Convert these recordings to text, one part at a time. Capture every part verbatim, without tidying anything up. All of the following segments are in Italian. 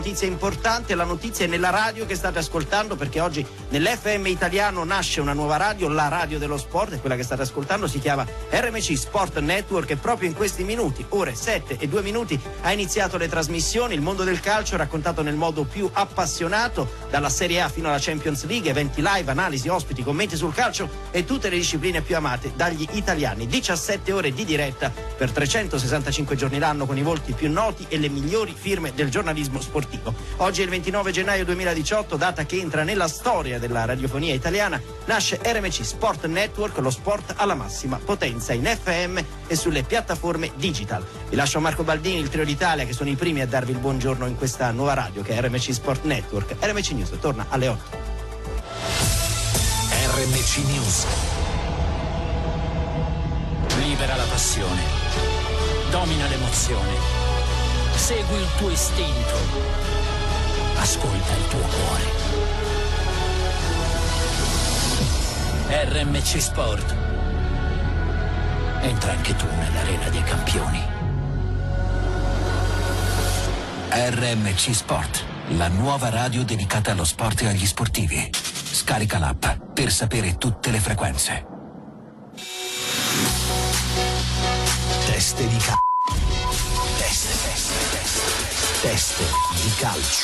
Notizia importante, la notizia è nella radio che state ascoltando, perché oggi nell'F M italiano nasce una nuova radio, la radio dello sport, e quella che state ascoltando si chiama R M C Sport Network, e proprio in questi minuti, ore sette e due minuti, ha iniziato le trasmissioni. Il mondo del calcio raccontato nel modo più appassionato, dalla Serie A fino alla Champions League, eventi live, analisi, ospiti, commenti sul calcio e tutte le discipline più amate dagli italiani. diciassette ore di diretta per trecentosessantacinque giorni l'anno, con i volti più noti e le migliori firme del giornalismo sportivo. Oggi è il ventinove gennaio duemiladiciotto, data che entra nella storia della radiofonia italiana. Nasce R M C Sport Network, lo sport alla massima potenza in F M e sulle piattaforme digital. Vi lascio a Marco Baldini, il Trio d'Italia, che sono i primi a darvi il buongiorno in questa nuova radio che è R M C Sport Network. R M C News torna alle otto. R M C News. Libera la passione, domina l'emozione, segui il tuo istinto, ascolta il tuo cuore. R M C Sport. Entra anche tu nell'arena dei campioni. R M C Sport, la nuova radio dedicata allo sport e agli sportivi. Scarica l'app per sapere tutte le frequenze. Teste di calcio. Teste, teste, teste, teste. Teste di calcio.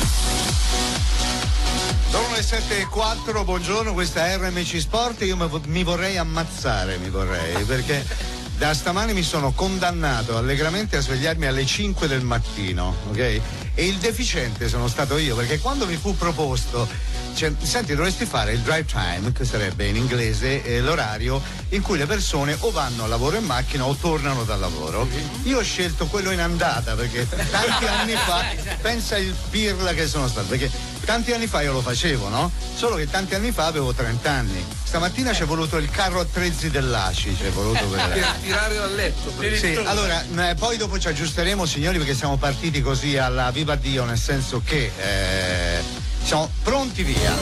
Sono le sette e quattro, buongiorno, questa è R M C Sport. Io mi vorrei ammazzare, mi vorrei, perché da stamani mi sono condannato allegramente a svegliarmi alle cinque del mattino, ok? E il deficiente sono stato io, perché quando mi fu proposto, cioè, senti, dovresti fare il drive time, che sarebbe in inglese eh, l'orario in cui le persone o vanno a lavoro in macchina o tornano dal lavoro. Io ho scelto quello in andata, perché tanti anni fa, pensa il pirla che sono stato, perché tanti anni fa io lo facevo, no? Solo che tanti anni fa avevo trenta anni. Stamattina ci è voluto il carro attrezzi dell'A C I, ci è voluto per per tirare dal letto. sì, allora eh, poi dopo ci aggiusteremo, signori, perché siamo partiti così alla viva Dio, nel senso che eh, siamo pronti via.